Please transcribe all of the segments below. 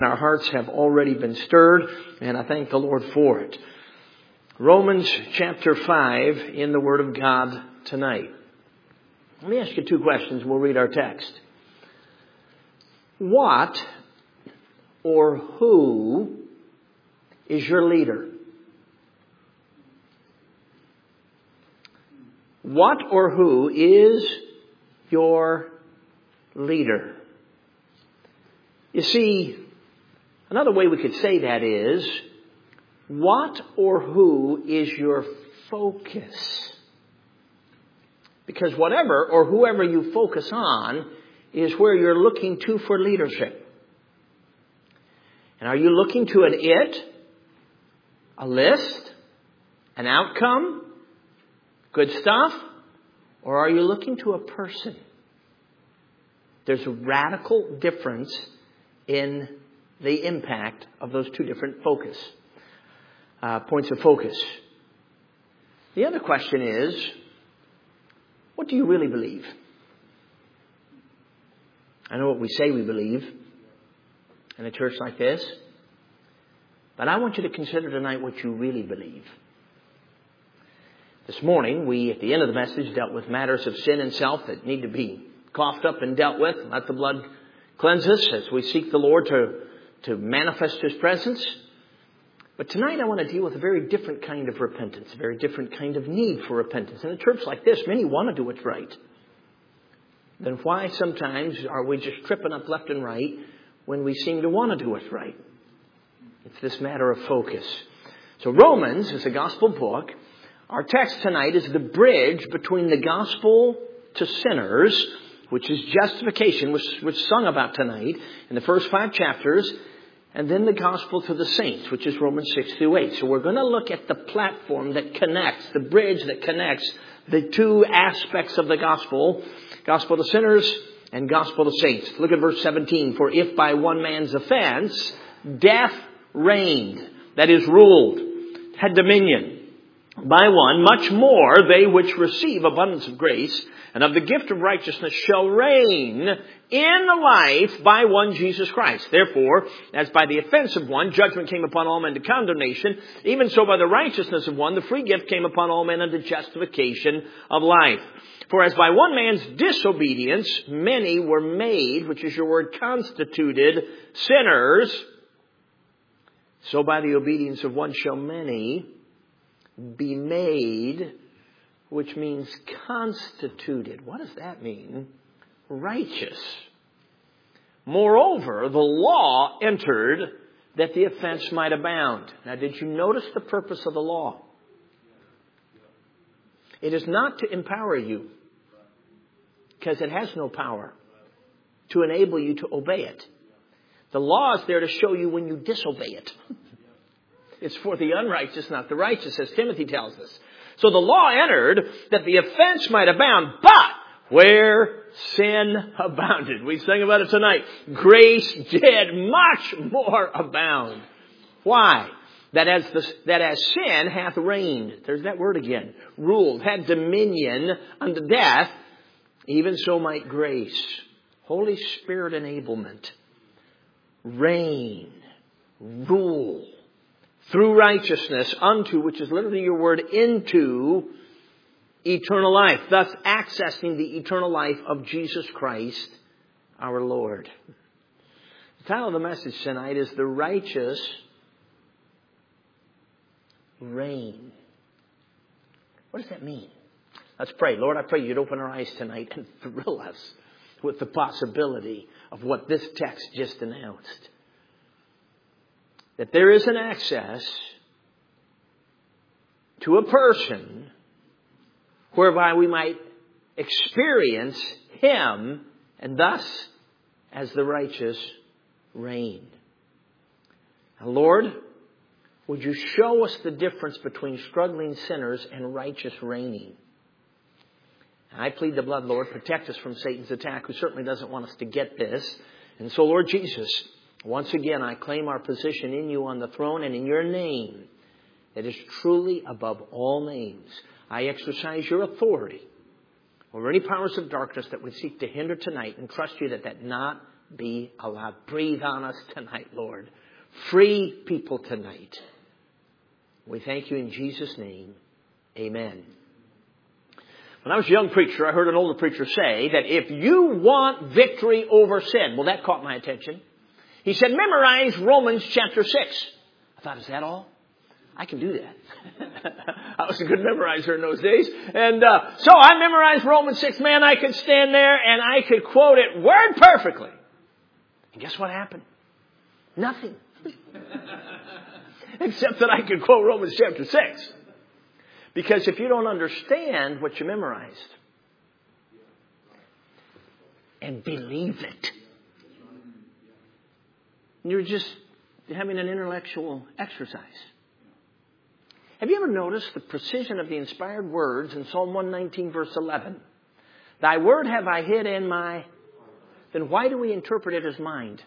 Our hearts have already been stirred, and I thank the Lord for it. Romans chapter 5 in the Word of God tonight. Let me ask you two questions. We'll read our text. What or who is your leader? What or who is your leader? You see, another way we could say that is, what or who is your focus? Because whatever or whoever you focus on is where you're looking to for leadership. And are you looking to an it, a list, an outcome, good stuff? Or are you looking to a person? There's a radical difference in the impact of those two different points of focus. The other question is, what do you really believe? I know what we say we believe in a church like this, but I want you to consider tonight what you really believe. This morning, we, at the end of the message, dealt with matters of sin and self that need to be coughed up and dealt with. Let the blood cleanse us as we seek the Lord to manifest His presence. But tonight I want to deal with a very different kind of repentance, a very different kind of need for repentance. In a church like this, many want to do what's right. Then why sometimes are we just tripping up left and right when we seem to want to do what's right? It's this matter of focus. So Romans is a gospel book. Our text tonight is the bridge between the gospel to sinners, which is justification, which is sung about tonight in the first 5 chapters, and then the gospel to the saints, which is Romans 6 through 8. So we're going to look at the platform that connects, the bridge that connects the two aspects of the gospel to sinners and gospel to saints. Look at verse 17. For if by one man's offense death reigned, that is ruled, had dominion, by one, much more they which receive abundance of grace and of the gift of righteousness shall reign in life by one Jesus Christ. Therefore, as by the offense of one, judgment came upon all men to condemnation, even so by the righteousness of one, the free gift came upon all men unto justification of life. For as by one man's disobedience, many were made, which is your word, constituted sinners, so by the obedience of one shall many be made, which means constituted. What does that mean? Righteous. Moreover, the law entered that the offense might abound. Now, did you notice the purpose of the law? It is not to empower you, because it has no power to enable you to obey it. The law is there to show you when you disobey it. It's for the unrighteous, not the righteous, as Timothy tells us. So the law entered that the offense might abound, but where sin abounded. We sang about it tonight. Grace did much more abound. Why? That as sin hath reigned, there's that word again, ruled, had dominion unto death, even so might grace, Holy Spirit enablement, reign, rule, through righteousness unto, which is literally your word, into eternal life. Thus accessing the eternal life of Jesus Christ, our Lord. The title of the message tonight is The Righteous Reign. What does that mean? Let's pray. Lord, I pray you'd open our eyes tonight and thrill us with the possibility of what this text just announced. That there is an access to a person whereby we might experience Him and thus as the righteous reign. Now, Lord, would you show us the difference between struggling sinners and righteous reigning? And I plead the blood, Lord, protect us from Satan's attack, who certainly doesn't want us to get this. And so, Lord Jesus, once again, I claim our position in you on the throne and in your name that is truly above all names. I exercise your authority over any powers of darkness that would seek to hinder tonight, and trust you that not be allowed. Breathe on us tonight, Lord. Free people tonight. We thank you in Jesus' name. Amen. When I was a young preacher, I heard an older preacher say that if you want victory over sin, well, that caught my attention. He said, memorize Romans chapter 6. I thought, is that all? I can do that. I was a good memorizer in those days. And so I memorized Romans 6. Man, I could stand there and I could quote it word perfectly. And guess what happened? Nothing. Except that I could quote Romans chapter 6. Because if you don't understand what you memorized and believe it, you're just having an intellectual exercise. Have you ever noticed the precision of the inspired words in Psalm 119 verse 11? Thy word have I hid in my... Then why do we interpret it as mind?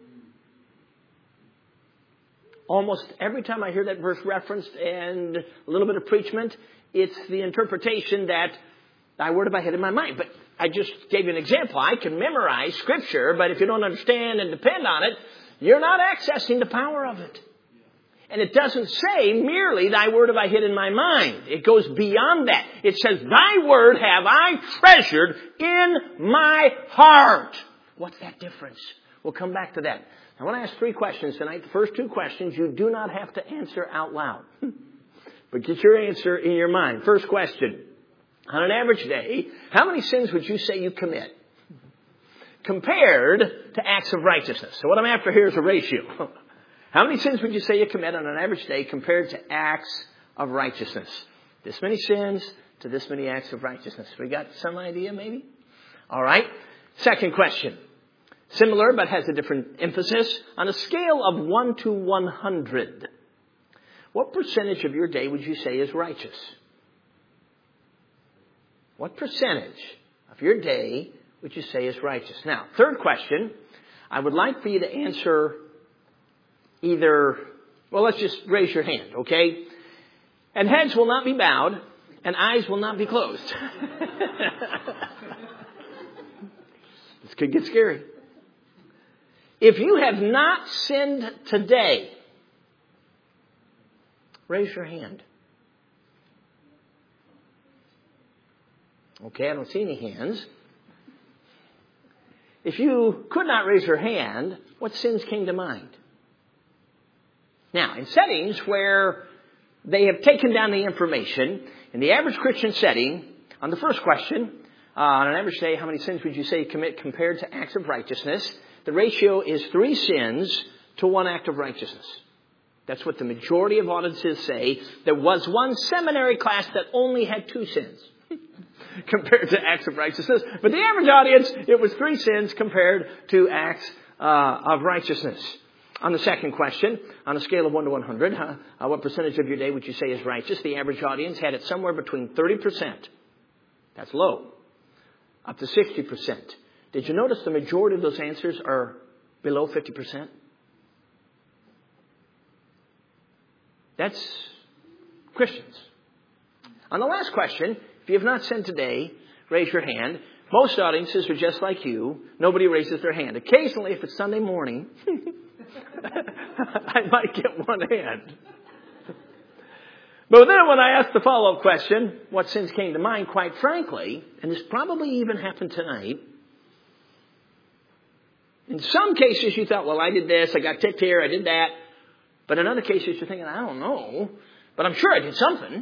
Almost every time I hear that verse referenced and a little bit of preachment, it's the interpretation that thy word have I hid in my mind. But I just gave you an example. I can memorize Scripture, but if you don't understand and depend on it, you're not accessing the power of it. And it doesn't say merely thy word have I hid in my mind. It goes beyond that. It says thy word have I treasured in my heart. What's that difference? We'll come back to that. I want to ask 3 questions tonight. The first 2 questions you do not have to answer out loud. But get your answer in your mind. First question. On an average day, how many sins would you say you commit compared to acts of righteousness? So what I'm after here is a ratio. How many sins would you say you commit on an average day compared to acts of righteousness? This many sins to this many acts of righteousness. We got some idea maybe? All right. Second question. Similar, but has a different emphasis. On a scale of 1 to 100, what percentage of your day would you say is righteous? What percentage of your day would you say is righteous? Now, third question, I would like for you to answer either, well, let's just raise your hand, okay? And heads will not be bowed, and eyes will not be closed. This could get scary. If you have not sinned today, raise your hand. Okay, I don't see any hands. If you could not raise your hand, what sins came to mind? Now, in settings where they have taken down the information, in the average Christian setting, on the first question, on an average day, how many sins would you say you commit compared to acts of righteousness? The ratio is 3 sins to 1 act of righteousness. That's what the majority of audiences say. There was one seminary class that only had 2 sins compared to acts of righteousness. But the average audience, it was 3 sins compared to acts of righteousness. On the second question, on a scale of 1 to 100, what percentage of your day would you say is righteous? The average audience had it somewhere between 30%. That's low. Up to 60%. Did you notice the majority of those answers are below 50%? That's Christians. On the last question, if you have not sinned today, raise your hand. Most audiences are just like you. Nobody raises their hand. Occasionally, if it's Sunday morning, I might get one hand. But then when I asked the follow-up question, what sins came to mind, quite frankly, and this probably even happened tonight, in some cases you thought, well, I did this, I got ticked here, I did that. But in other cases you're thinking, I don't know, but I'm sure I did something.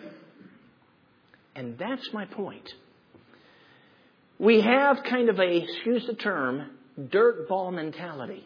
And that's my point. We have kind of a, excuse the term, dirt ball mentality.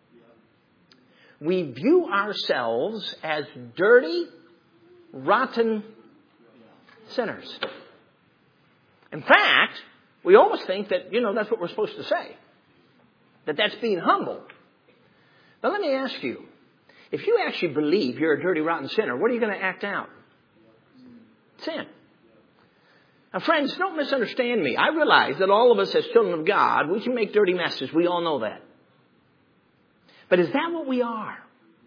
We view ourselves as dirty, rotten sinners. In fact, we almost think that, that's what we're supposed to say. That's being humble. Now let me ask you, if you actually believe you're a dirty, rotten sinner, what are you going to act out? Sin. Now friends, don't misunderstand me. I realize that all of us as children of God, we can make dirty messes. We all know that. But is that what we are?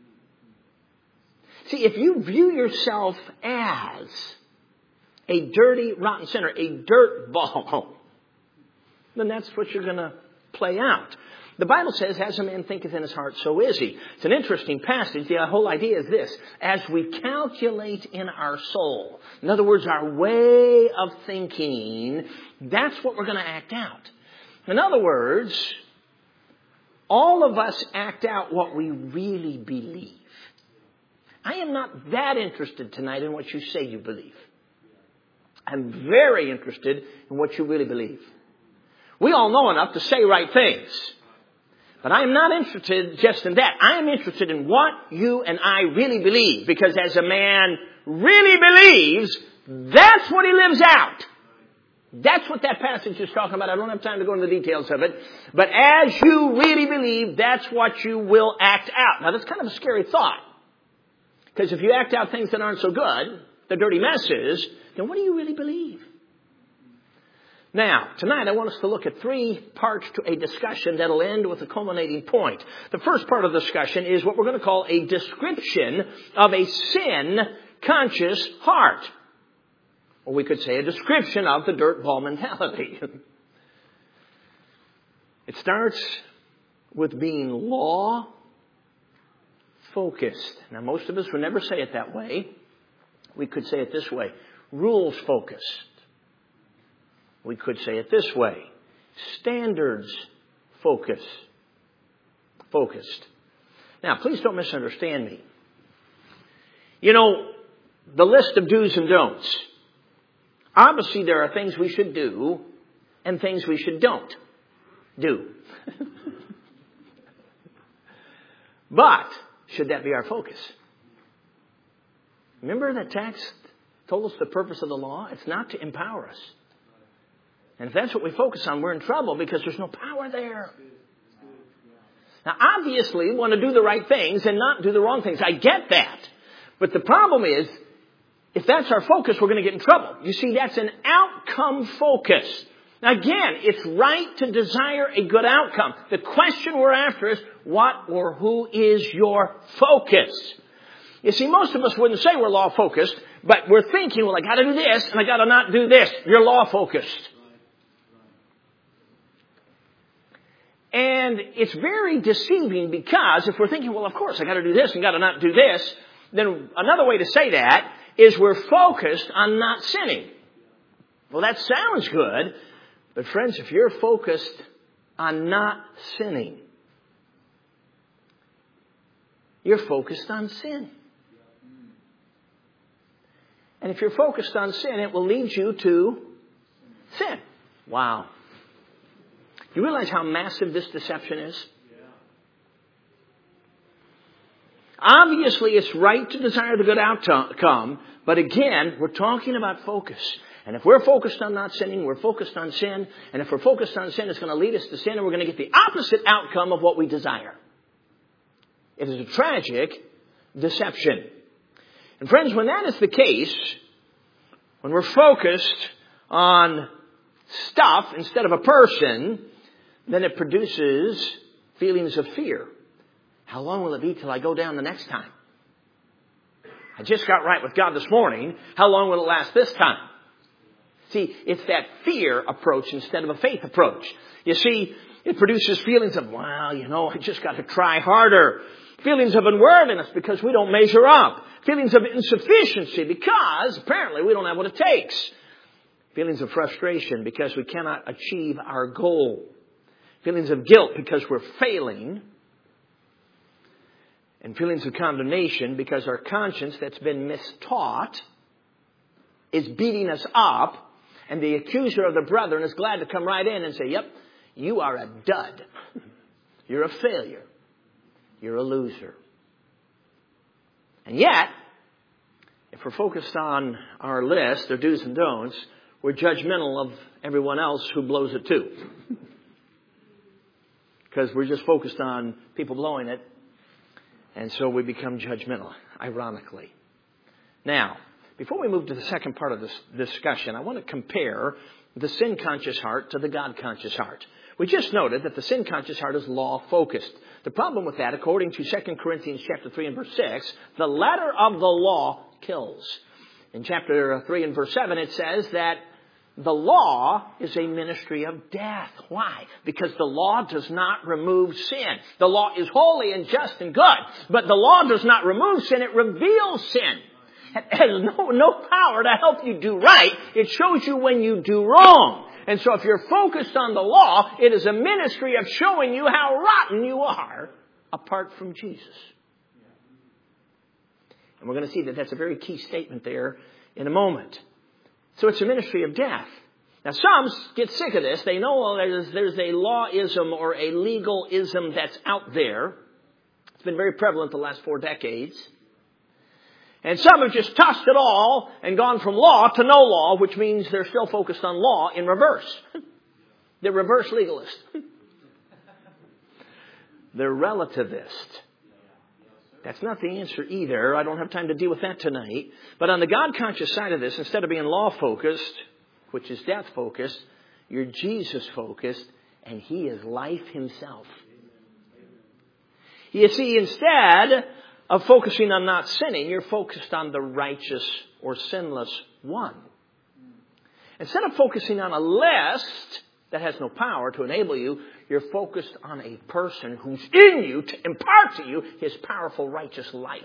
See, if you view yourself as a dirty, rotten sinner, a dirt ball, then that's what you're going to play out. The Bible says, as a man thinketh in his heart, so is he. It's an interesting passage. The whole idea is this. As we calculate in our soul, in other words, our way of thinking, that's what we're going to act out. In other words, all of us act out what we really believe. I am not that interested tonight in what you say you believe. I'm very interested in what you really believe. We all know enough to say right things. But I am not interested just in that. I am interested in what you and I really believe. Because as a man really believes, that's what he lives out. That's what that passage is talking about. I don't have time to go into the details of it. But as you really believe, that's what you will act out. Now that's kind of a scary thought. Because if you act out things that aren't so good, the dirty messes, then what do you really believe? Now, tonight I want us to look at 3 parts to a discussion that'll end with a culminating point. The first part of the discussion is what we're going to call a description of a sin-conscious heart. Or we could say a description of the dirtball mentality. It starts with being law-focused. Now, most of us would never say it that way. We could say it this way. Rules-focused. We could say it this way. Standards-focused. Now, please don't misunderstand me. You know, the list of do's and don'ts. Obviously, there are things we should do and things we should don't do. But should that be our focus? Remember that text told us the purpose of the law? It's not to empower us. And if that's what we focus on, we're in trouble because there's no power there. Now, obviously, we want to do the right things and not do the wrong things. I get that. But the problem is, if that's our focus, we're going to get in trouble. You see, that's an outcome focus. Now, again, it's right to desire a good outcome. The question we're after is, what or who is your focus? You see, most of us wouldn't say we're law-focused, but we're thinking, well, I got to do this and I got to not do this. You're law-focused. And it's very deceiving because if we're thinking, well, of course, I got to do this and got to not do this, then another way to say that is we're focused on not sinning. Well, that sounds good, but friends, if you're focused on not sinning, you're focused on sin. And if you're focused on sin, it will lead you to sin. Wow. You realize how massive this deception is? Obviously, it's right to desire the good outcome, but again, we're talking about focus. And if we're focused on not sinning, we're focused on sin. And if we're focused on sin, it's going to lead us to sin, and we're going to get the opposite outcome of what we desire. It is a tragic deception. And friends, when that is the case, when we're focused on stuff instead of a person, then it produces feelings of fear. How long will it be till I go down the next time? I just got right with God this morning. How long will it last this time? See, it's that fear approach instead of a faith approach. You see, it produces feelings of, well, I just got to try harder. Feelings of unworthiness because we don't measure up. Feelings of insufficiency because apparently we don't have what it takes. Feelings of frustration because we cannot achieve our goal. Feelings of guilt because we're failing. And feelings of condemnation because our conscience that's been mistaught is beating us up. And the accuser of the brethren is glad to come right in and say, yep, you are a dud. You're a failure. You're a loser. And yet, if we're focused on our list, our do's and don'ts, we're judgmental of everyone else who blows it too. Because we're just focused on people blowing it. And so we become judgmental, ironically. Now, before we move to the second part of this discussion, I want to compare the sin-conscious heart to the God-conscious heart. We just noted that the sin-conscious heart is law-focused. The problem with that, according to 2 Corinthians chapter 3 and verse 6, the letter of the law kills. In chapter 3 and verse 7, it says that The law is a ministry of death. Why? Because the law does not remove sin. The law is holy and just and good. But the law does not remove sin. It reveals sin. It has no power to help you do right. It shows you when you do wrong. And so if you're focused on the law, it is a ministry of showing you how rotten you are apart from Jesus. And we're going to see that that's a very key statement there in a moment. So it's a ministry of death. Now some get sick of this. They know there's a lawism or a legalism that's out there. It's been very prevalent the last 4 decades. And some have just tossed it all and gone from law to no law, which means they're still focused on law in reverse. They're reverse legalists. They're relativist. That's not the answer either. I don't have time to deal with that tonight. But on the God-conscious side of this, instead of being law-focused, which is death-focused, you're Jesus-focused, and He is life Himself. You see, instead of focusing on not sinning, you're focused on the righteous or sinless one. Instead of focusing on a list that has no power to enable you, you're focused on a person who's in you to impart to you His powerful, righteous life.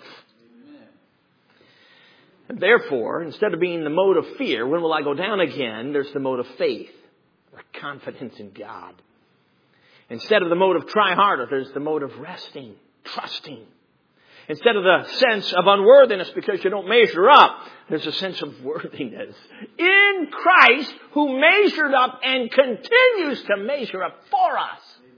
And therefore, instead of being the mode of fear, when will I go down again, there's the mode of faith, or confidence in God. Instead of the mode of try harder, there's the mode of resting, trusting. Instead of the sense of unworthiness because you don't measure up, there's a sense of worthiness in Christ who measured up and continues to measure up for us.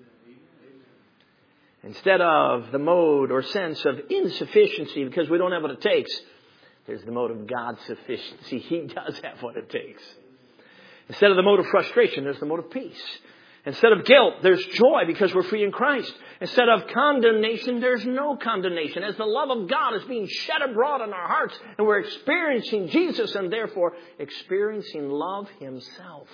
Instead of the mode or sense of insufficiency because we don't have what it takes, there's the mode of God's sufficiency. He does have what it takes. Instead of the mode of frustration, there's the mode of peace. Instead of guilt, there's joy because we're free in Christ. Instead of condemnation, there's no condemnation. As the love of God is being shed abroad in our hearts and we're experiencing Jesus and therefore experiencing love Himself.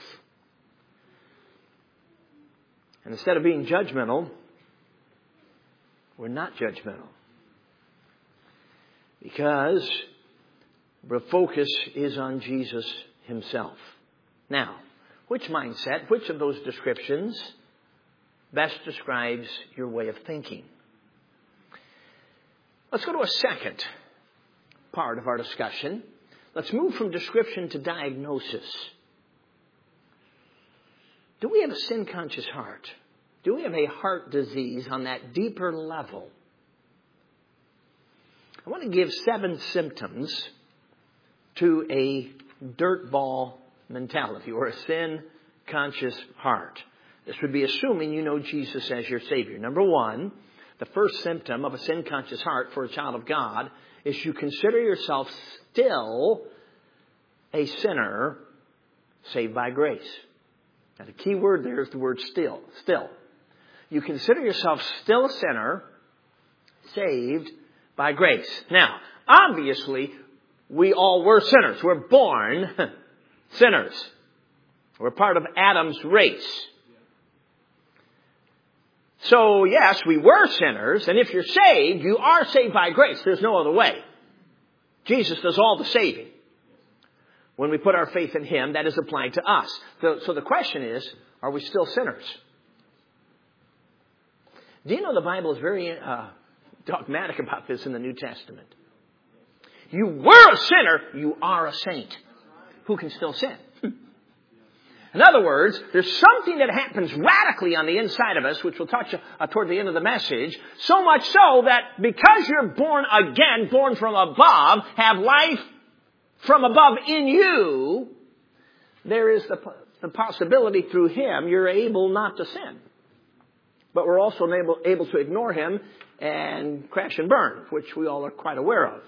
And instead of being judgmental, we're not judgmental. Because the focus is on Jesus Himself. Now, which mindset, which of those descriptions best describes your way of thinking? Let's go to a second part of our discussion. Let's move from description to diagnosis. Do we have a sin-conscious heart? Do we have a heart disease on that deeper level? I want to give 7 symptoms to a dirtball mentality or a sin-conscious heart. This would be assuming you know Jesus as your Savior. Number 1, the first symptom of a sin-conscious heart for a child of God is you consider yourself still a sinner saved by grace. Now the key word there is the word still. Still. You consider yourself still a sinner saved by grace. Now, obviously, we all were sinners. We're born sinners. We're part of Adam's race. So, yes, we were sinners, and if you're saved, you are saved by grace. There's no other way. Jesus does all the saving. When we put our faith in Him, that is applied to us. So the question is, are we still sinners? Do you know the Bible is very dogmatic about this in the New Testament? You were a sinner, you are a saint who can still sin. In other words, there's something that happens radically on the inside of us, which we'll touch toward the end of the message, so much so that because you're born again, born from above, have life from above in you, there is the possibility through Him you're able not to sin. But we're also able to ignore Him and crash and burn, which we all are quite aware of.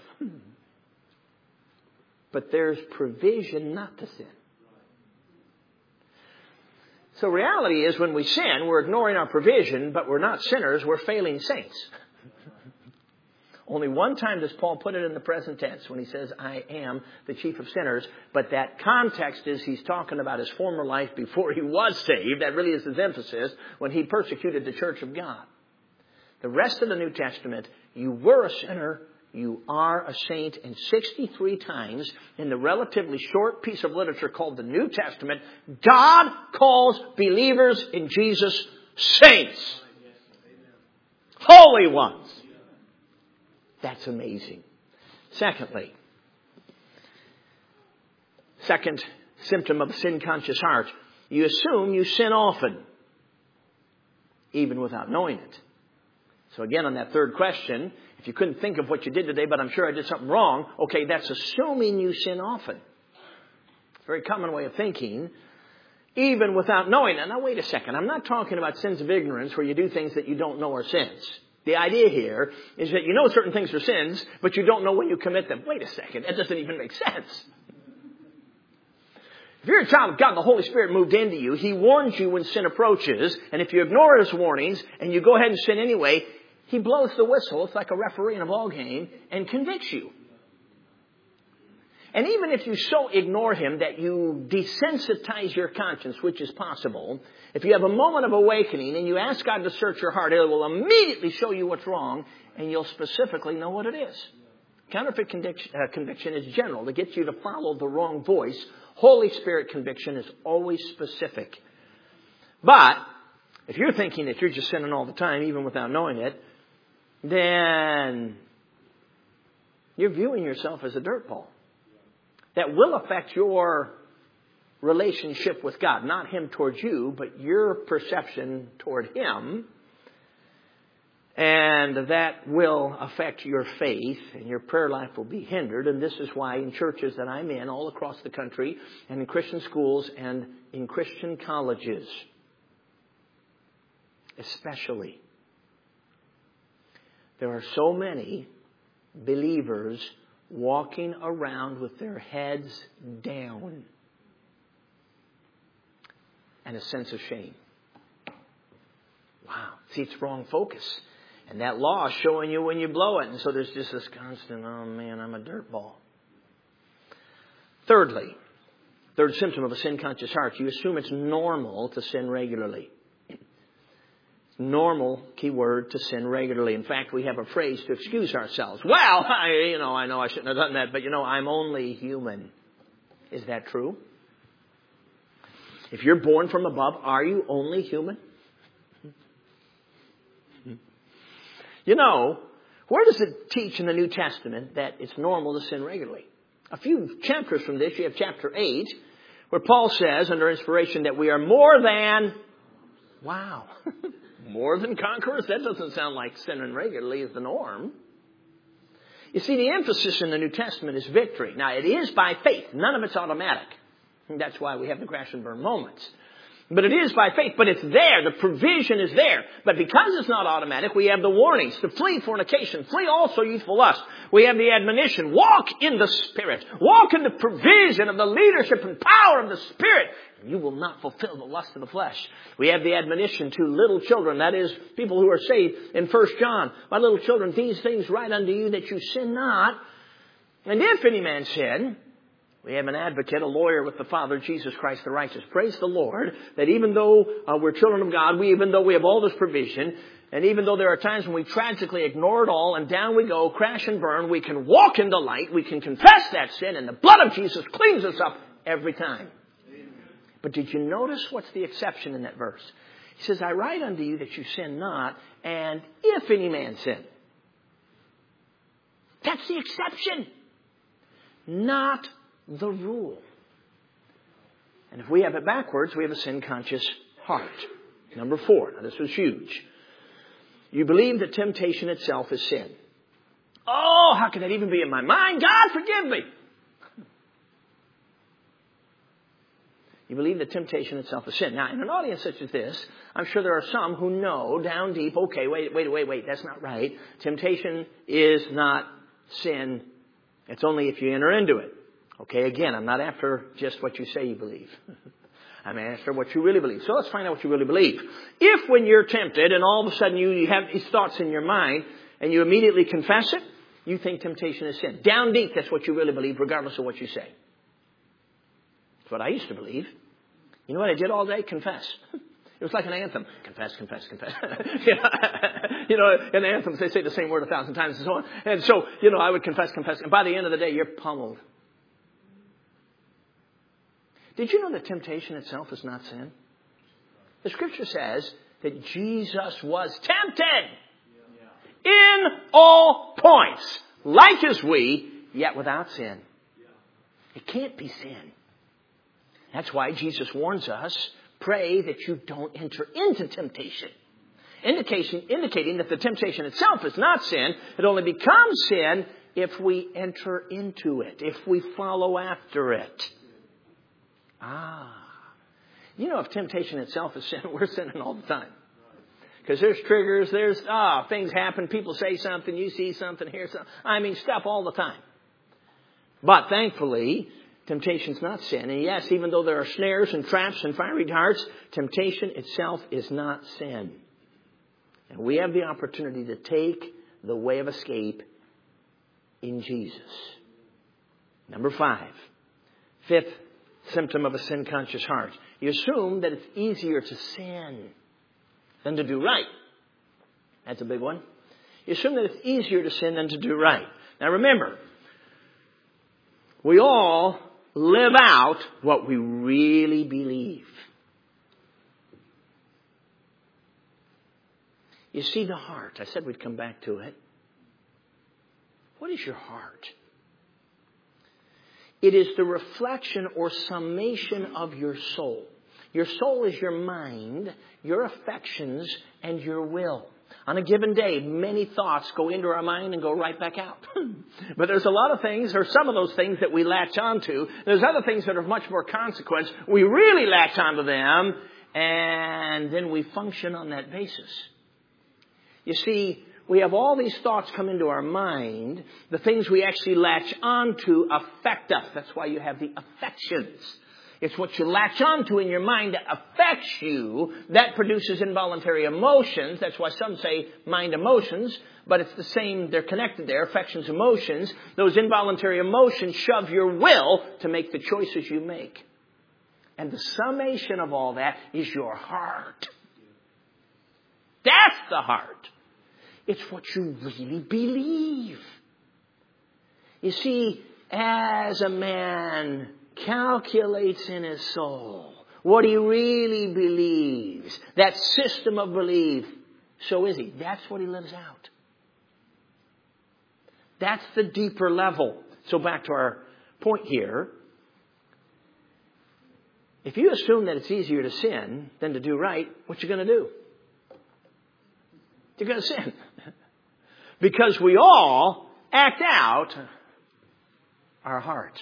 But there's provision not to sin. So reality is when we sin, we're ignoring our provision, but we're not sinners, we're failing saints. Only one time does Paul put it in the present tense when he says, I am the chief of sinners. But that context is he's talking about his former life before he was saved. That really is his emphasis when he persecuted the church of God. The rest of the New Testament, you were a sinner, you are a saint. And 63 times in the relatively short piece of literature called the New Testament, God calls believers in Jesus saints. Holy ones. That's amazing. Secondly, second symptom of a sin-conscious heart, you assume you sin often, even without knowing it. So again, on that third question, if you couldn't think of what you did today, but I'm sure I did something wrong, okay, that's assuming you sin often. Very common way of thinking, even without knowing it. Now wait a second, I'm not talking about sins of ignorance where you do things that you don't know are sins. The idea here is that you know certain things are sins, but you don't know when you commit them. Wait a second, that doesn't even make sense. If you're a child of God, the Holy Spirit moved into you. He warns you when sin approaches. And if you ignore His warnings and you go ahead and sin anyway, He blows the whistle. It's like a referee in a ball game and convicts you. And even if you so ignore Him that you desensitize your conscience, which is possible, if you have a moment of awakening and you ask God to search your heart, it will immediately show you what's wrong and you'll specifically know what it is. Counterfeit conviction is general to get you to follow the wrong voice. Holy Spirit conviction is always specific. But if you're thinking that you're just sinning all the time, even without knowing it, then you're viewing yourself as a dirtball. That will affect your relationship with God. Not Him towards you, but your perception toward Him. And that will affect your faith, and your prayer life will be hindered. And this is why in churches that I'm in all across the country, and in Christian schools and in Christian colleges, especially, there are so many believers walking around with their heads down and a sense of shame. Wow. See, it's wrong focus. And that law is showing you when you blow it. And so there's just this constant, oh man, I'm a dirtball. Thirdly, third symptom of a sin-conscious heart, you assume it's normal to sin regularly. Normal, key word, to sin regularly. In fact, we have a phrase to excuse ourselves. Well, I know I shouldn't have done that, but I'm only human. Is that true? If you're born from above, are you only human? Where does it teach in the New Testament that it's normal to sin regularly? A few chapters from this, you have chapter 8, where Paul says, under inspiration, that we are more than, more than conquerors? That doesn't sound like sinning regularly is the norm. You see, the emphasis in the New Testament is victory. Now, it is by faith. None of it's automatic. That's why we have the crash and burn moments. But it is by faith. But it's there. The provision is there. But because it's not automatic, we have the warnings to flee fornication. Flee also youthful lust. We have the admonition. Walk in the Spirit. Walk in the provision of the leadership and power of the Spirit. And you will not fulfill the lust of the flesh. We have the admonition to little children. That is, people who are saved in 1 John. My little children, these things write unto you that you sin not. And if any man sin, we have an advocate, a lawyer with the Father, Jesus Christ the righteous. Praise the Lord that even though we're children of God, even though we have all this provision, and even though there are times when we tragically ignore it all and down we go, crash and burn, we can walk in the light, we can confess that sin, and the blood of Jesus cleans us up every time. But did you notice what's the exception in that verse? He says, I write unto you that you sin not, and if any man sin. That's the exception. Not the rule. And if we have it backwards, we have a sin-conscious heart. Number 4. Now this was huge. You believe that temptation itself is sin. Oh, how can that even be in my mind? God, forgive me. You believe that temptation itself is sin. Now, in an audience such as this, I'm sure there are some who know down deep, okay, wait, that's not right. Temptation is not sin. It's only if you enter into it. Okay, again, I'm not after just what you say you believe. I'm after what you really believe. So let's find out what you really believe. If when you're tempted and all of a sudden you have these thoughts in your mind and you immediately confess it, you think temptation is sin. Down deep, that's what you really believe, regardless of what you say. That's what I used to believe. You know what I did all day? Confess. It was like an anthem. Confess, confess, confess. In anthems, they say the same word 1,000 times and so on. And so, I would confess, confess. And by the end of the day, you're pummeled. Did you know that temptation itself is not sin? The Scripture says that Jesus was tempted in all points, like as we, yet without sin. It can't be sin. That's why Jesus warns us, pray that you don't enter into temptation. Indicating that the temptation itself is not sin. It only becomes sin if we enter into it, if we follow after it. If temptation itself is sin, we're sinning all the time. Because there's triggers, things happen, people say something, you see something, hear something. Stuff all the time. But thankfully, temptation's not sin. And yes, even though there are snares and traps and fiery darts, temptation itself is not sin. And we have the opportunity to take the way of escape in Jesus. Number 5. Fifth symptom of a sin-conscious heart. You assume that it's easier to sin than to do right. That's a big one. You assume that it's easier to sin than to do right. Now remember, we all live out what we really believe. You see, the heart. I said we'd come back to it. What is your heart? It is the reflection or summation of your soul. Your soul is your mind, your affections, and your will. On a given day, many thoughts go into our mind and go right back out. But there's a lot of things, or some of those things that we latch onto. There's other things that are of much more consequence. We really latch onto them, and then we function on that basis. You see, we have all these thoughts come into our mind. The things we actually latch onto affect us. That's why you have the affections. It's what you latch onto in your mind that affects you. That produces involuntary emotions. That's why some say mind emotions. But it's the same. They're connected there. Affections, emotions. Those involuntary emotions shove your will to make the choices you make. And the summation of all that is your heart. That's the heart. It's what you really believe. You see, as a man calculates in his soul what he really believes, that system of belief, so is he. That's what he lives out. That's the deeper level. So back to our point here. If you assume that it's easier to sin than to do right, what you going to do? You're going to sin. Because we all act out our heart.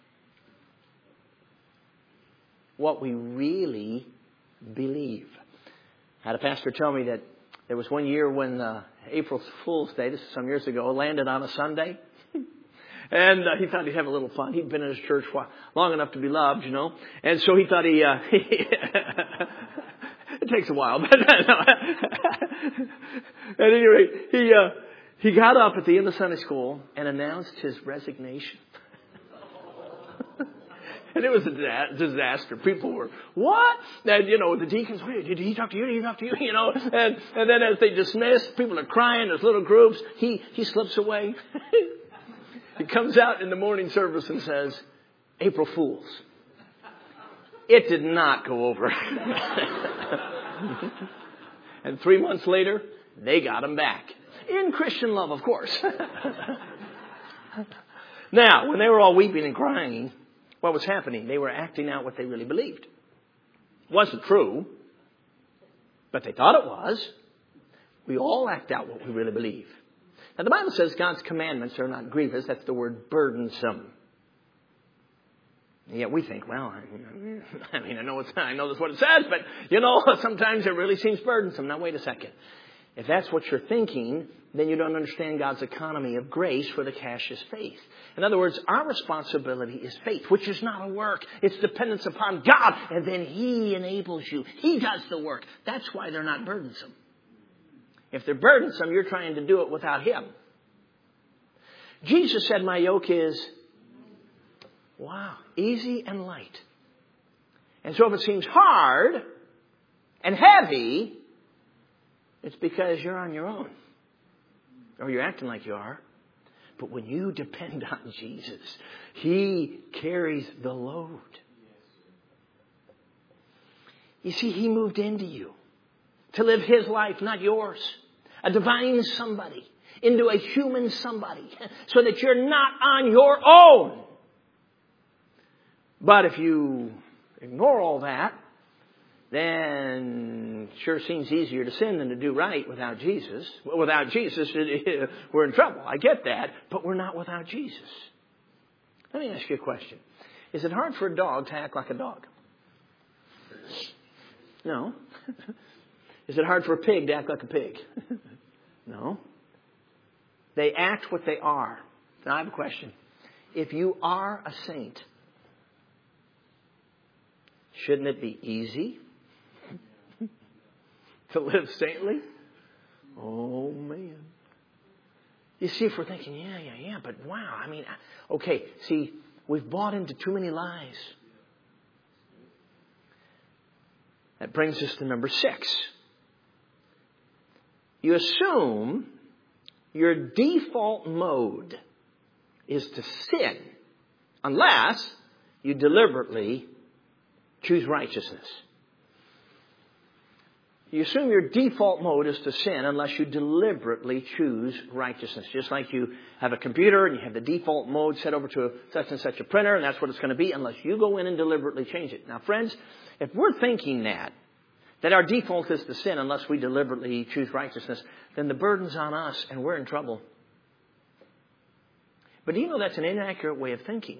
What we really believe. I had a pastor tell me that there was one year when April Fool's Day, this is some years ago, landed on a Sunday. And he thought he'd have a little fun. He'd been in his church long enough to be loved, And so he thought it takes a while, but at any rate, he got up at the end of Sunday school and announced his resignation. And it was a disaster. People were, what? And, the deacons, did he talk to you? Did he talk to you? And then as they dismissed, people are crying. There's little groups. He slips away. He comes out in the morning service and says, April Fools. It did not go over. And 3 months later, they got him back. In Christian love, of course. Now, when they were all weeping and crying, what was happening? They were acting out what they really believed. It wasn't true, but they thought it was. We all act out what we really believe. Now, the Bible says God's commandments are not grievous. That's the word burdensome. And yet we think, well, I know that's what it says, but, sometimes it really seems burdensome. Now, wait a second. If that's what you're thinking, then you don't understand God's economy of grace, where the cash is faith. In other words, our responsibility is faith, which is not a work. It's dependence upon God, and then He enables you. He does the work. That's why they're not burdensome. If they're burdensome, you're trying to do it without Him. Jesus said, my yoke is, easy and light. And so if it seems hard, and heavy, it's because you're on your own. Or you're acting like you are. But when you depend on Jesus, He carries the load. You see, He moved into you to live His life, not yours. A divine somebody into a human somebody so that you're not on your own. But if you ignore all that, then it sure seems easier to sin than to do right without Jesus. Well, without Jesus, we're in trouble. I get that, but we're not without Jesus. Let me ask you a question. Is it hard for a dog to act like a dog? No. Is it hard for a pig to act like a pig? No. They act what they are. Now I have a question. If you are a saint, shouldn't it be easy to live saintly? Oh, man. You see, if we're thinking, yeah, but wow, I mean, okay, see, we've bought into too many lies. That brings us to number 6. You assume your default mode is to sin unless you deliberately choose righteousness. You assume your default mode is to sin unless you deliberately choose righteousness. Just like you have a computer and you have the default mode set over to such and such a printer, and that's what it's going to be unless you go in and deliberately change it. Now, friends, if we're thinking that our default is to sin unless we deliberately choose righteousness, then the burden's on us and we're in trouble. But do you know that's an inaccurate way of thinking?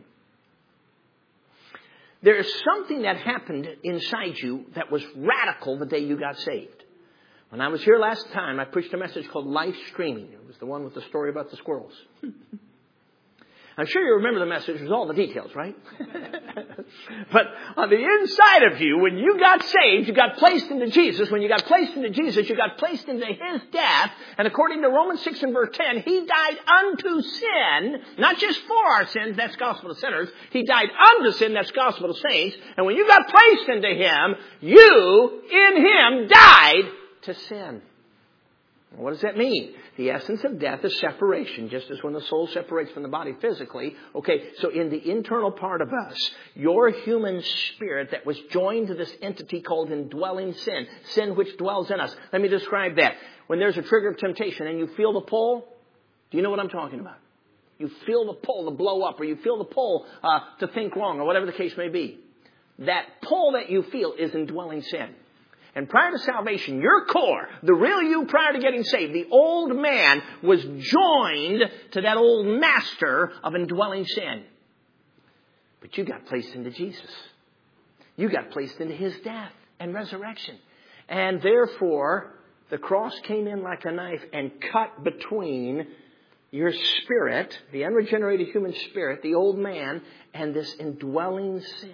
There is something that happened inside you that was radical the day you got saved. When I was here last time, I preached a message called Life Streaming. It was the one with the story about the squirrels. I'm sure you remember the message. There's all the details, right? But on the inside of you, when you got saved, you got placed into Jesus. When you got placed into Jesus, you got placed into His death. And according to Romans 6 and verse 10, He died unto sin, not just for our sins, that's gospel to sinners. He died unto sin, that's gospel to saints. And when you got placed into Him, you, in Him, died to sin. What does that mean? The essence of death is separation, just as when the soul separates from the body physically. Okay, so in the internal part of us, your human spirit that was joined to this entity called indwelling sin, sin which dwells in us. Let me describe that. When there's a trigger of temptation and you feel the pull, do you know what I'm talking about? You feel the pull to blow up, or you feel the pull to think wrong, or whatever the case may be. That pull that you feel is indwelling sin. And prior to salvation, your core, the real you prior to getting saved, the old man was joined to that old master of indwelling sin. But you got placed into Jesus. You got placed into His death and resurrection. And therefore, the cross came in like a knife and cut between your spirit, the unregenerated human spirit, the old man, and this indwelling sin.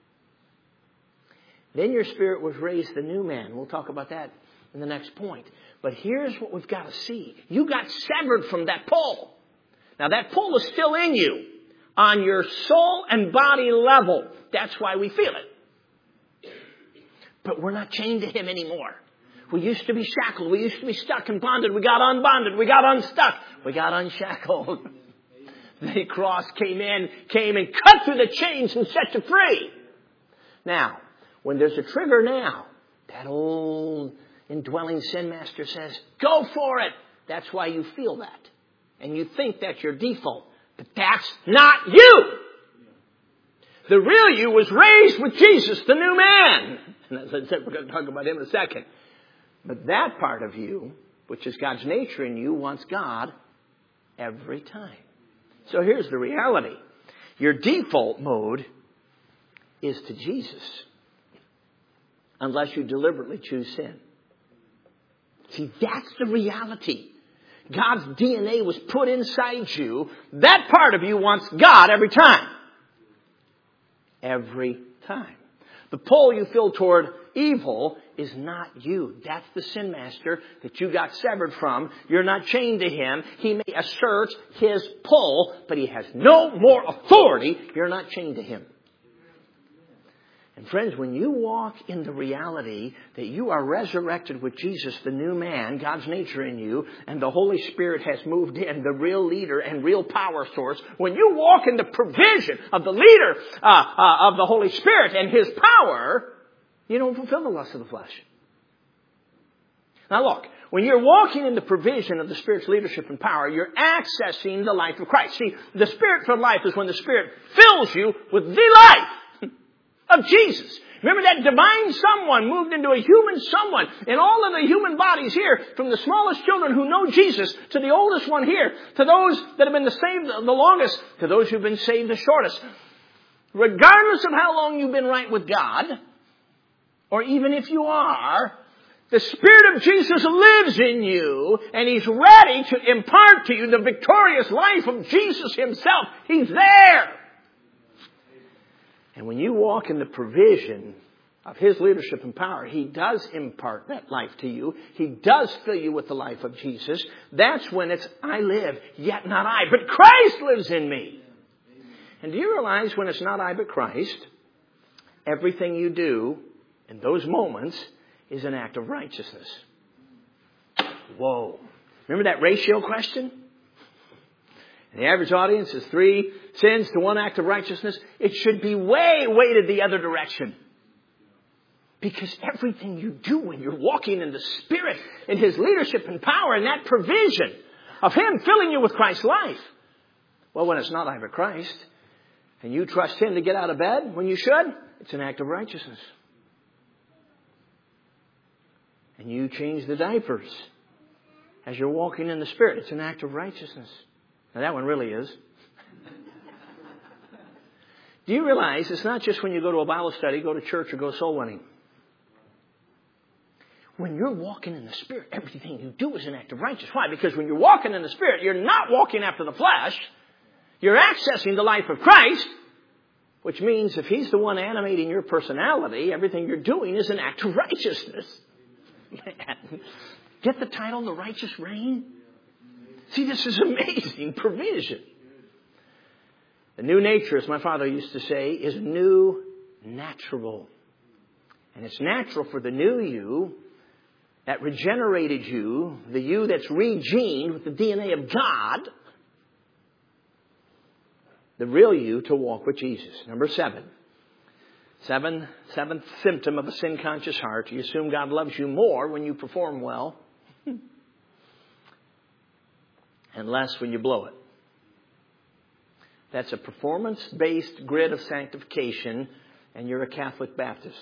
Then your spirit was raised the new man. We'll talk about that in the next point. But here's what we've got to see. You got severed from that pull. Now that pull is still in you on your soul and body level. That's why we feel it. But we're not chained to Him anymore. We used to be shackled. We used to be stuck and bonded. We got unbonded. We got unstuck. We got unshackled. The cross came and cut through the chains and set you free. Now, when there's a trigger now, that old indwelling sin master says, go for it. That's why you feel that. And you think that's your default. But that's not you. The real you was raised with Jesus, the new man. And as I said, we're going to talk about Him in a second. But that part of you, which is God's nature in you, wants God every time. So here's the reality. Your default mode is to Jesus. Unless you deliberately choose sin. See, that's the reality. God's DNA was put inside you. That part of you wants God every time. Every time. The pull you feel toward evil is not you. That's the sin master that you got severed from. You're not chained to him. He may assert his pull, but he has no more authority. You're not chained to him. And friends, when you walk in the reality that you are resurrected with Jesus, the new man, God's nature in you, and the Holy Spirit has moved in, the real leader and real power source, when you walk in the provision of the leader of the Holy Spirit and His power, you don't fulfill the lust of the flesh. Now look, when you're walking in the provision of the Spirit's leadership and power, you're accessing the life of Christ. See, the Spirit-filled life is when the Spirit fills you with the life of Jesus. Remember that divine someone moved into a human someone. In all of the human bodies here, from the smallest children who know Jesus to the oldest one here, to those that have been saved the longest, to those who've been saved the shortest. Regardless of how long you've been right with God, or even if you are, the Spirit of Jesus lives in you, and He's ready to impart to you the victorious life of Jesus Himself. He's there. And when you walk in the provision of His leadership and power, He does impart that life to you. He does fill you with the life of Jesus. That's when it's, I live, yet not I, but Christ lives in me. And do you realize when it's not I, but Christ, everything you do in those moments is an act of righteousness? Whoa. Remember that ratio question? The average audience is 3 sins to 1 act of righteousness. It should be way weighted the other direction. Because everything you do when you're walking in the Spirit, in His leadership and power, and that provision of Him filling you with Christ's life. Well, when it's not I but Christ, and you trust Him to get out of bed when you should, it's an act of righteousness. And you change the diapers as you're walking in the Spirit. It's an act of righteousness. Now that one really is. Do you realize it's not just when you go to a Bible study, go to church, or go soul winning? When you're walking in the Spirit, everything you do is an act of righteousness. Why? Because when you're walking in the Spirit, you're not walking after the flesh. You're accessing the life of Christ, which means if He's the one animating your personality, everything you're doing is an act of righteousness. Man, get the title, The Righteous Reign? See, this is amazing provision. The new nature, as my father used to say, is new natural. And it's natural for the new you, that regenerated you, the you that's regened with the DNA of God, the real you, to walk with Jesus. Number 7. Seventh symptom of a sin-conscious heart. You assume God loves you more when you perform well, and less when you blow it. That's a performance-based grid of sanctification, and you're a Catholic Baptist.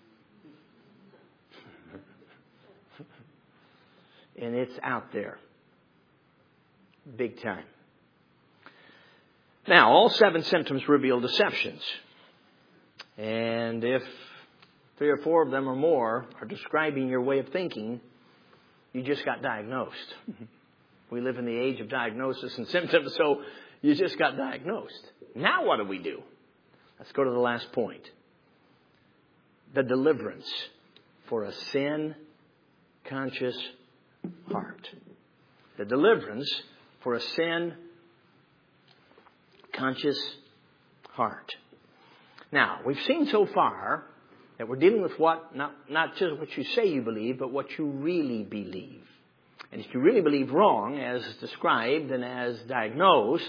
And it's out there. Big time. Now, all 7 symptoms reveal deceptions. And if 3 or 4 of them or more are describing your way of thinking, you just got diagnosed. We live in the age of diagnosis and symptoms, so you just got diagnosed. Now what do? Let's go to the last point. The deliverance for a sin-conscious heart. The deliverance for a sin-conscious heart. Now, we've seen so far that we're dealing with what, not just what you say you believe, but what you really believe. And if you really believe wrong, as described and as diagnosed,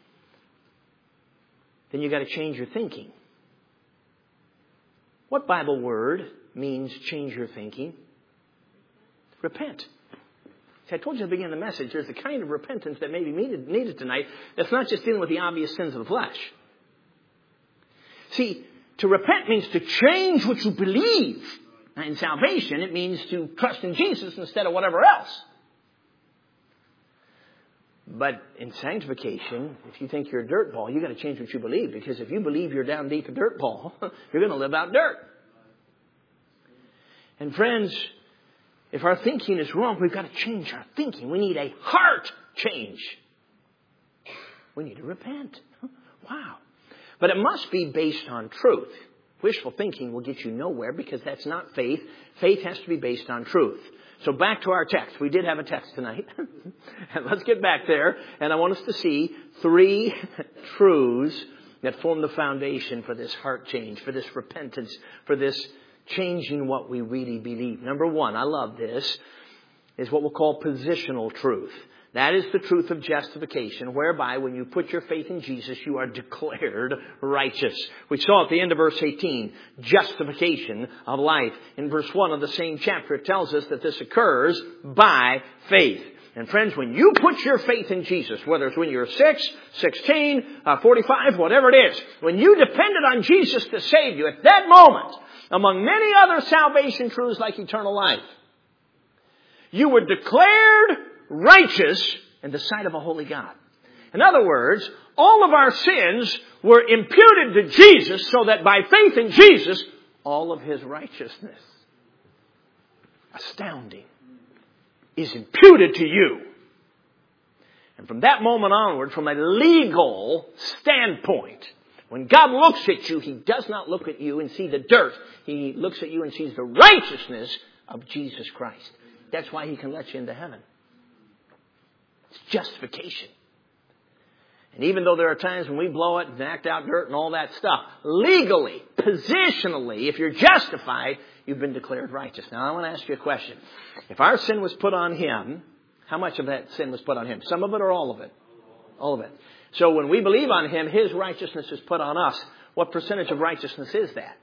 then you've got to change your thinking. What Bible word means change your thinking? Repent. See, I told you at the beginning of the message, there's a kind of repentance that may be needed tonight that's not just dealing with the obvious sins of the flesh. See, to repent means to change what you believe. Now, in salvation, it means to trust in Jesus instead of whatever else. But in sanctification, if you think you're a dirt ball, you've got to change what you believe. Because if you believe you're down deep a dirt ball, you're going to live out dirt. And friends, if our thinking is wrong, we've got to change our thinking. We need a heart change. We need to repent. Wow. But it must be based on truth. Wishful thinking will get you nowhere because that's not faith. Faith has to be based on truth. So back to our text. We did have a text tonight. And let's get back there. And I want us to see 3 truths that form the foundation for this heart change, for this repentance, for this changing what we really believe. Number one, I love this, is what we'll call positional truth. That is the truth of justification, whereby when you put your faith in Jesus, you are declared righteous. We saw at the end of verse 18, justification of life. In verse 1 of the same chapter, it tells us that this occurs by faith. And friends, when you put your faith in Jesus, whether it's when you're 6, 16, 45, whatever it is, when you depended on Jesus to save you at that moment, among many other salvation truths like eternal life, you were declared righteous in the sight of a holy God. In other words, all of our sins were imputed to Jesus so that by faith in Jesus, all of His righteousness, astounding, is imputed to you. And from that moment onward, from a legal standpoint, when God looks at you, He does not look at you and see the dirt. He looks at you and sees the righteousness of Jesus Christ. That's why He can let you into heaven. It's justification. And even though there are times when we blow it and act out dirt and all that stuff, legally, positionally, if you're justified, you've been declared righteous. Now, I want to ask you a question. If our sin was put on Him, how much of that sin was put on Him? Some of it or all of it? All of it. So when we believe on Him, His righteousness is put on us. What percentage of righteousness is that?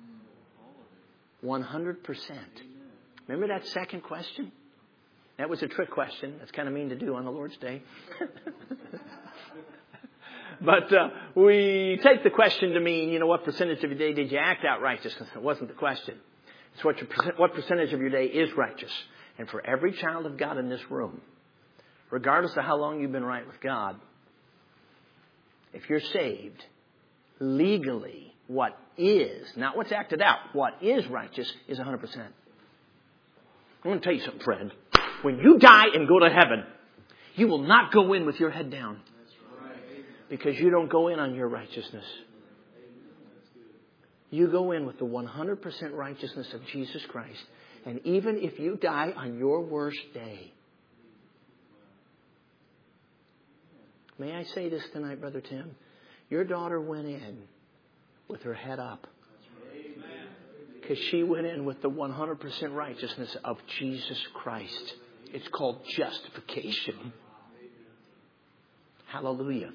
100%. Remember that second question? That was a trick question. That's kind of mean to do on the Lord's Day. But we take the question to mean, what percentage of your day did you act out righteousness? It wasn't the question. It's what percentage of your day is righteous. And for every child of God in this room, regardless of how long you've been right with God, if you're saved, legally, what is, not what's acted out, what is righteous is 100%. I'm going to tell you something, friend. When you die and go to heaven, you will not go in with your head down. Because you don't go in on your righteousness. You go in with the 100% righteousness of Jesus Christ. And even if you die on your worst day. May I say this tonight, Brother Tim? Your daughter went in with her head up. Because she went in with the 100% righteousness of Jesus Christ. It's called justification. Hallelujah.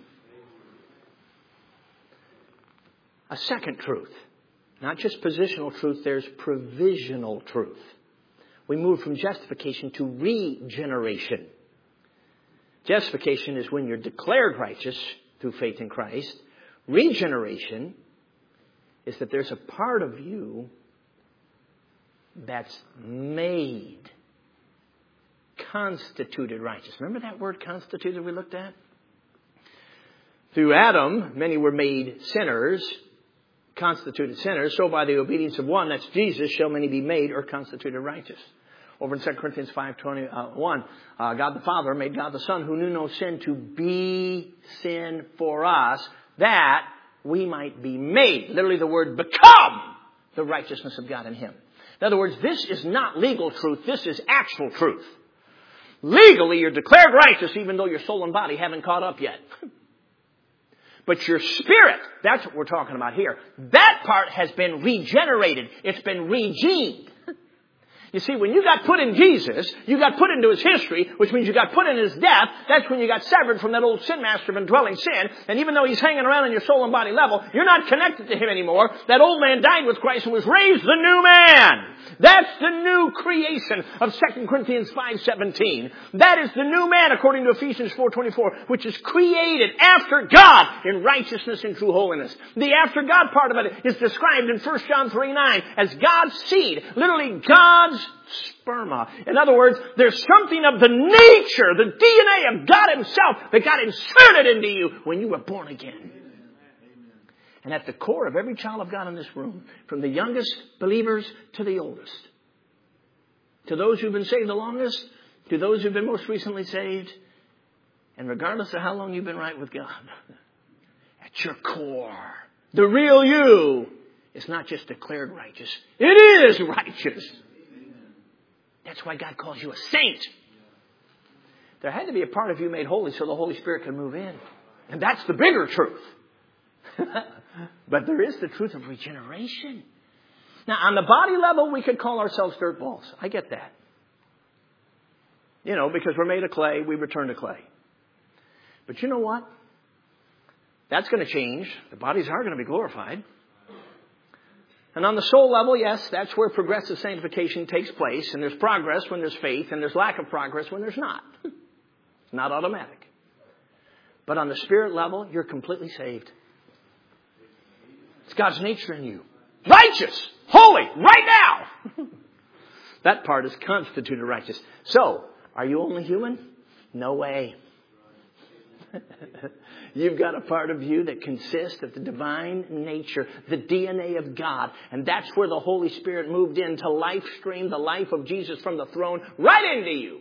A second truth. Not just positional truth, there's provisional truth. We move from justification to regeneration. Justification is when you're declared righteous through faith in Christ. Regeneration is that there's a part of you that's made, constituted righteous. Remember that word constituted we looked at? Through Adam, many were made sinners, constituted sinners. So by the obedience of one, that's Jesus, shall many be made or constituted righteous. Over in 2 Corinthians 5:21, God the Father made God the Son, who knew no sin, to be sin for us, that we might be made. Literally the word become the righteousness of God in Him. In other words, this is not legal truth. This is actual truth. Legally, you're declared righteous even though your soul and body haven't caught up yet. But your spirit, that's what we're talking about here. That part has been regenerated. It's been regened. You see, when you got put in Jesus, you got put into His history, which means you got put in His death. That's when you got severed from that old sin master of indwelling sin. And even though He's hanging around in your soul and body level, you're not connected to Him anymore. That old man died with Christ and was raised the new man. That's the new creation of 2 Corinthians 5:17. That is the new man according to Ephesians 4:24, which is created after God in righteousness and true holiness. The after God part of it is described in 1 John 3:9 as God's seed, literally God's sperma. In other words, there's something of the nature, the DNA of God Himself that got inserted into you when you were born again. And at the core of every child of God in this room, from the youngest believers to the oldest, to those who've been saved the longest, to those who've been most recently saved, and regardless of how long you've been right with God, at your core, the real you is not just declared righteous. It is righteous. That's why God calls you a saint. There had to be a part of you made holy so the Holy Spirit can move in. And that's the bigger truth. But there is the truth of regeneration. Now, on the body level, we could call ourselves dirt balls. I get that. Because we're made of clay, we return to clay. But you know what? That's going to change. The bodies are going to be glorified. And on the soul level, yes, that's where progressive sanctification takes place. And there's progress when there's faith, and there's lack of progress when there's not. It's not automatic. But on the spirit level, you're completely saved. It's God's nature in you. Righteous, holy, right now. That part is constituted righteous. So, are you only human? No way. You've got a part of you that consists of the divine nature, the DNA of God. And that's where the Holy Spirit moved in to life stream the life of Jesus from the throne right into you.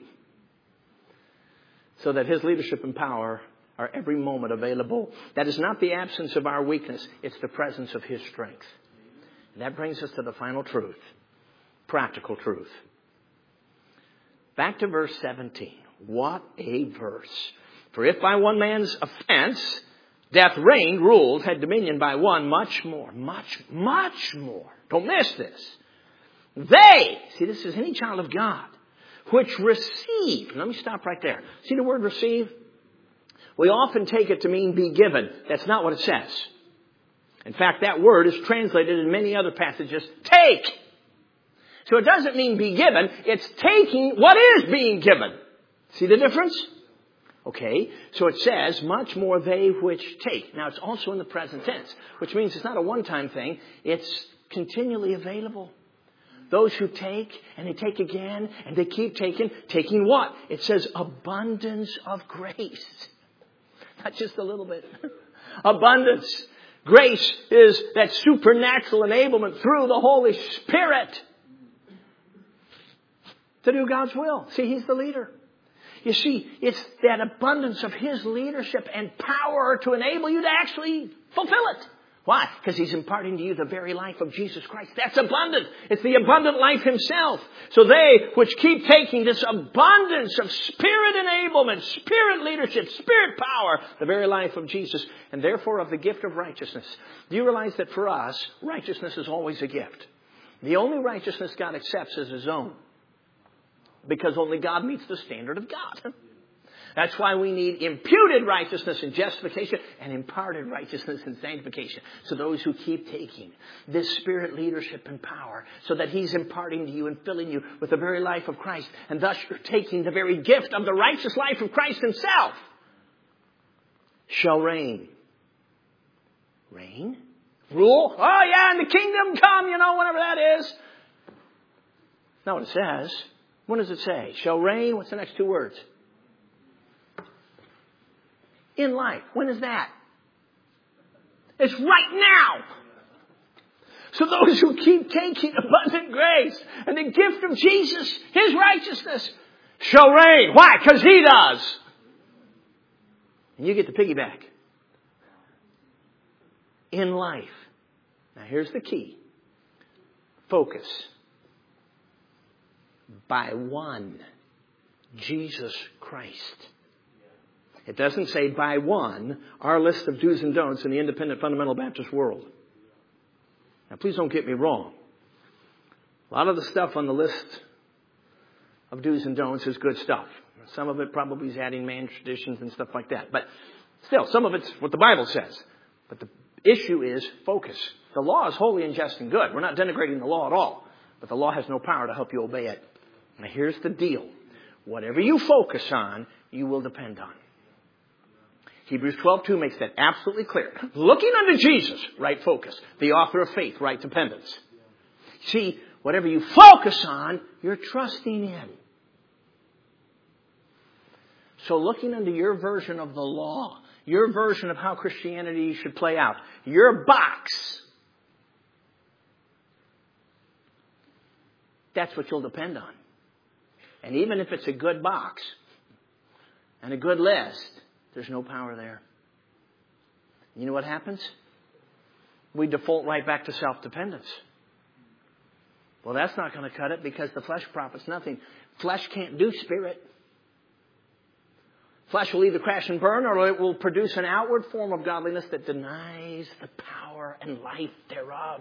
So that His leadership and power are every moment available. That is not the absence of our weakness. It's the presence of His strength. And that brings us to the final truth. Practical truth. Back to verse 17. What a verse. For if by one man's offense death reigned, ruled, had dominion by one, much more. Don't miss this. They, see, this is any child of God, which receive. Let me stop right there. See the word receive? We often take it to mean be given. That's not what it says. In fact, that word is translated in many other passages, take. So it doesn't mean be given. It's taking what is being given. See the difference? Okay, so it says, much more they which take. Now, it's also in the present tense, which means it's not a one-time thing. It's continually available. Those who take, and they take again, and they keep taking. Taking what? It says abundance of grace. Not just a little bit. Abundance. Grace is that supernatural enablement through the Holy Spirit to do God's will. See, He's the leader. You see, it's that abundance of His leadership and power to enable you to actually fulfill it. Why? Because He's imparting to you the very life of Jesus Christ. That's abundant. It's the abundant life Himself. So they which keep taking this abundance of Spirit enablement, Spirit leadership, Spirit power, the very life of Jesus, and therefore of the gift of righteousness. Do you realize that for us, righteousness is always a gift? The only righteousness God accepts is His own. Because only God meets the standard of God. That's why we need imputed righteousness and justification and imparted righteousness and sanctification. So those who keep taking this Spirit leadership and power so that He's imparting to you and filling you with the very life of Christ. And thus you're taking the very gift of the righteous life of Christ Himself. Shall reign. Reign? Rule? Oh yeah, and the kingdom come, whenever that is. Not what it says. When does it say? Shall reign. What's the next two words? In life. When is that? It's right now. So those who keep taking abundant grace and the gift of Jesus, His righteousness, shall reign. Why? Because He does. And you get the piggyback. In life. Now here's the key. Focus. By one, Jesus Christ. It doesn't say by one, our list of do's and don'ts in the independent fundamental Baptist world. Now please don't get me wrong. A lot of the stuff on the list of do's and don'ts is good stuff. Some of it probably is adding man traditions and stuff like that. But still, some of it's what the Bible says. But the issue is focus. The law is holy and just and good. We're not denigrating the law at all. But the law has no power to help you obey it. Now here's the deal. Whatever you focus on, you will depend on. Hebrews 12:2 makes that absolutely clear. Looking unto Jesus, right focus. The author of faith, right dependence. See, whatever you focus on, you're trusting in. So looking into your version of the law, your version of how Christianity should play out, your box, that's what you'll depend on. And even if it's a good box and a good list, there's no power there. You know what happens? We default right back to self-dependence. Well, that's not going to cut it because the flesh profits nothing. Flesh can't do spirit. Flesh will either crash and burn, or it will produce an outward form of godliness that denies the power and life thereof.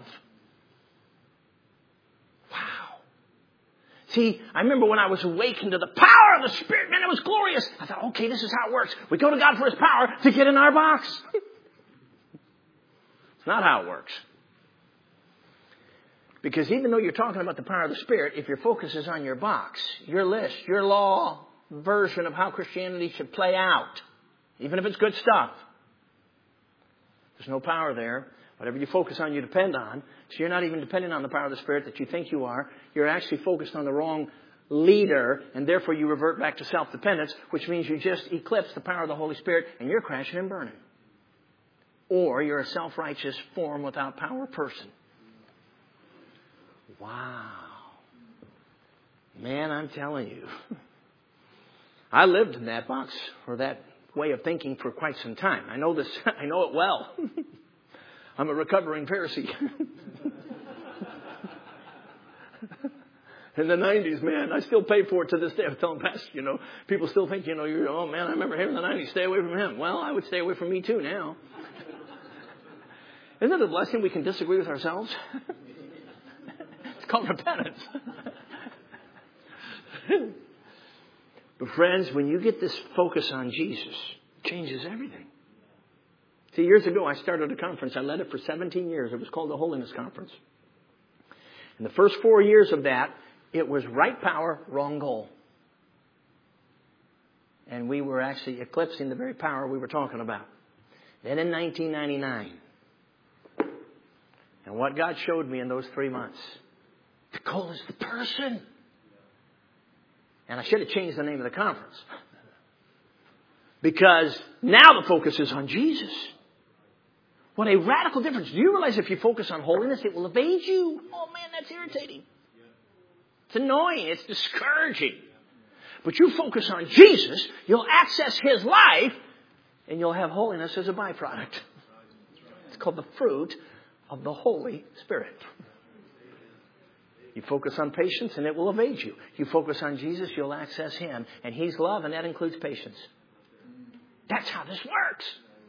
Wow. See, I remember when I was awakened to the power of the Spirit, man, it was glorious. I thought, okay, this is how it works. We go to God for His power to get in our box. It's not how it works. Because even though you're talking about the power of the Spirit, if your focus is on your box, your list, your law version of how Christianity should play out, even if it's good stuff, there's no power there. Whatever you focus on, you depend on. So you're not even dependent on the power of the Spirit that you think you are. You're actually focused on the wrong leader, and therefore you revert back to self-dependence, which means you just eclipse the power of the Holy Spirit, and you're crashing and burning. Or you're a self-righteous form without power person. Wow. Man, I'm telling you. I lived in that box, or that way of thinking, for quite some time. I know this. I know it well. I'm a recovering Pharisee. In the 90s, man, I still pay for it to this day. I was telling Pastor, people still think, you're, oh man, I remember him in the 90s. Stay away from him. Well, I would stay away from me too now. Isn't it a blessing we can disagree with ourselves? It's called repentance. But friends, when you get this focus on Jesus, it changes everything. See, years ago, I started a conference. I led it for 17 years. It was called the Holiness Conference. In the first 4 years of that, it was right power, wrong goal. And we were actually eclipsing the very power we were talking about. Then in 1999, and what God showed me in those 3 months, the goal is the person. And I should have changed the name of the conference. Because now the focus is on Jesus. What a radical difference. Do you realize if you focus on holiness, it will evade you? Oh man, that's irritating. It's annoying. It's discouraging. But you focus on Jesus, you'll access His life, and you'll have holiness as a byproduct. It's called the fruit of the Holy Spirit. You focus on patience, and it will evade you. You focus on Jesus, you'll access Him. And He's love, and that includes patience. That's how this works.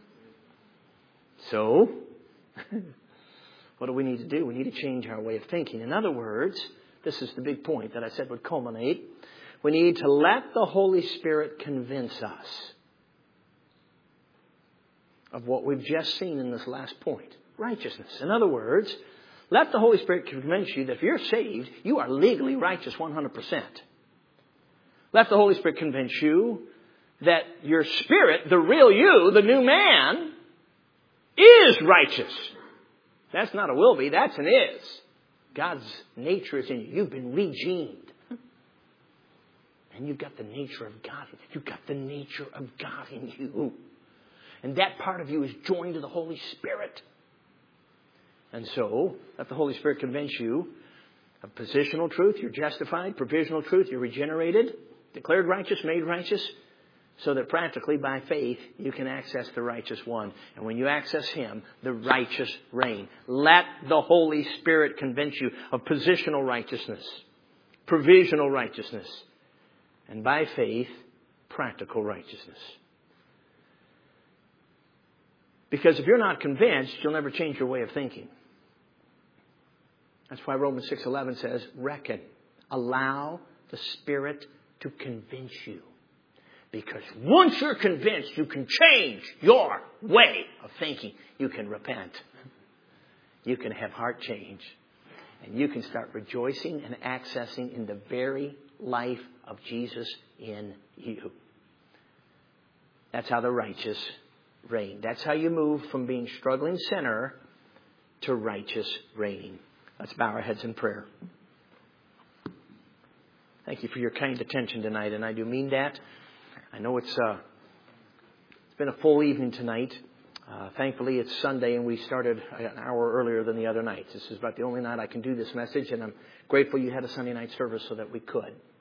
So, what do we need to do? We need to change our way of thinking. In other words, this is the big point that I said would culminate. We need to let the Holy Spirit convince us of what we've just seen in this last point. Righteousness. In other words, let the Holy Spirit convince you that if you're saved, you are legally righteous 100%. Let the Holy Spirit convince you that your spirit, the real you, the new man, is righteous. That's not a will be, that's an is. God's nature is in you. You've been regened. And you've got the nature of God. You've got the nature of God in you. And that part of you is joined to the Holy Spirit. And so, let the Holy Spirit convince you of positional truth. You're justified. Provisional truth. You're regenerated. Declared righteous. Made righteous. So that practically by faith, you can access the righteous one. And when you access Him, the righteous reign. Let the Holy Spirit convince you of positional righteousness. Provisional righteousness. And by faith, practical righteousness. Because if you're not convinced, you'll never change your way of thinking. That's why Romans 6:11 says, reckon. Allow the Spirit to convince you. Because once you're convinced, you can change your way of thinking. You can repent. You can have heart change. And you can start rejoicing and accessing in the very life of Jesus in you. That's how the righteous reign. That's how you move from being struggling sinner to righteous reigning. Let's bow our heads in prayer. Thank you for your kind attention tonight, and I do mean that. I know it's been a full evening tonight. Thankfully, it's Sunday, and we started an hour earlier than the other nights. This is about the only night I can do this message, and I'm grateful you had a Sunday night service so that we could.